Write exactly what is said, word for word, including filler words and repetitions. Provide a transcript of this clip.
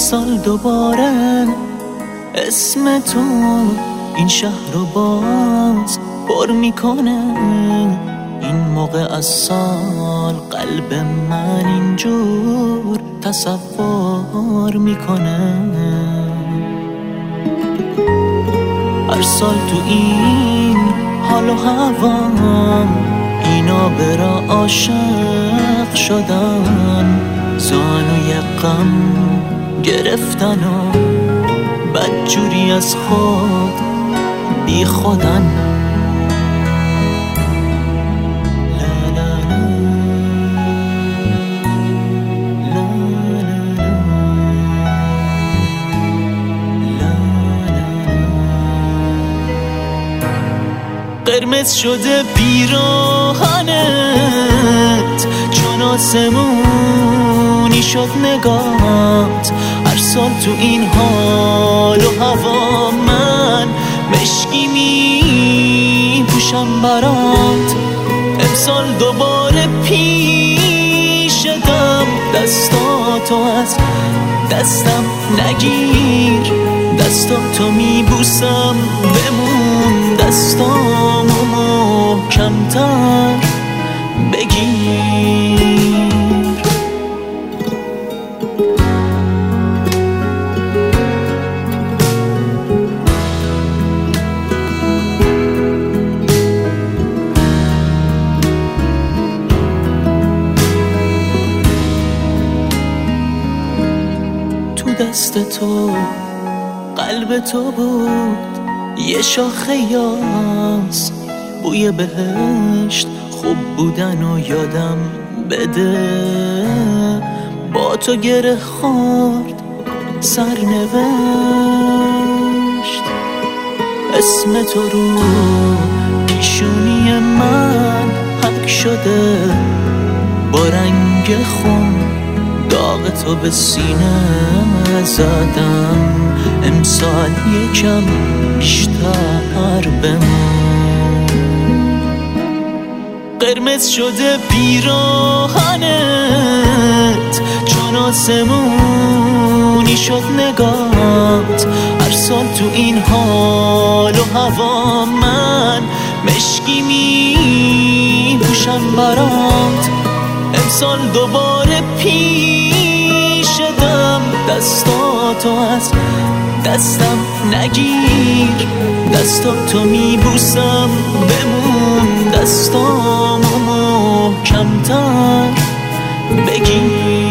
امسال دوباره اسم تو این شهر رو باز پر میکنه. این موقع از سال قلب من اینجور تصور میکنه. هر سال تو این حال و هوام اینا برا عاشق شدن، زانوی غم گرفتن و بدجوری از خود بی خودن. قرمز شده پیراهنت چون آسمونی شد نگات. هر سال تو این حال و هوا من مشکی می پوشم برات. امسال دوباره پیشتم، دستاتو از دستم نگیر، دستاتو می بوسم بمون، دستامو محکم‌تر بگیر. تو دست تو قلب تو بود یه شاخه یاس، بوی بهشت خوب بودن و یادم بده. با تو گره خورد سرنوشت، اسم تو رو پیشونی من حک شده. با رنگ خون داغ تو به سینه زدم، امسال یکم بیشتر بمون. قرمز شده پیراهنت چون آسمونی شد نگات. هر سال تو این حال و هوا من مشکی می پوشم برات. امسال دوباره پیشتم، دستاتو از دستم نگیر، دستاتو می بوسم بمون، دستامو محکم‌تر بگیر.